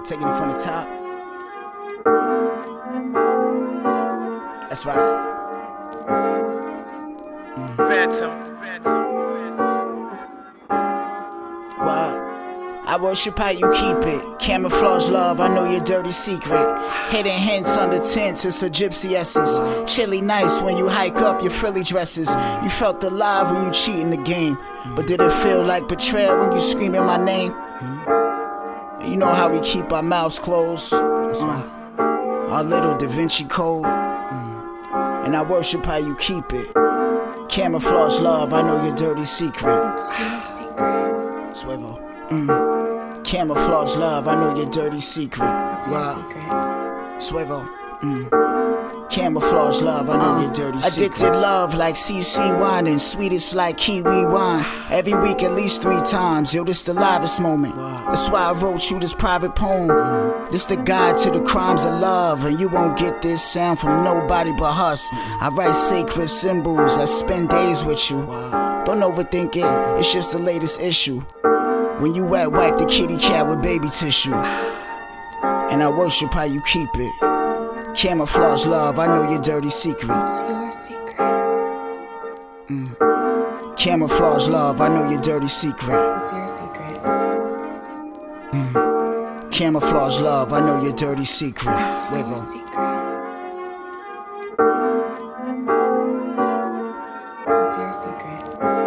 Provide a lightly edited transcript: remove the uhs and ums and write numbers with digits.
Taking it from the top. That's right. Phantom. What? I worship how you keep it. Camouflage love, I know your dirty secret. Hidden hints under tents, it's a gypsy essence. Chilly nights when you hike up your frilly dresses. You felt alive when you cheat in the game. But did it feel like betrayal when you screaming my name? You know how we keep our mouths closed. Our little Da Vinci Code. And I worship how you keep it. Camouflage love, I know your dirty secret. It's your secret. Swivel. Camouflage love, I know your dirty secret. What's your secret? Swivel. Camouflage love, I know your dirty secret. Addicted love like CC wine, sweetest like kiwi wine. Every week at least 3 times, yo, this the livest moment. That's why I wrote you this private poem. This the guide to the crimes of love, and you won't get this sound from nobody but us. I write sacred symbols, I spend days with you. Don't overthink it, it's just the latest issue. When you wet, wipe the kitty cat with baby tissue. And I worship how you keep it. Camouflage love, I know your dirty secret. What's your secret? Camouflage love, I know your dirty secret. What's your secret? Camouflage love, I know your dirty secret. What's your secret? What's your secret?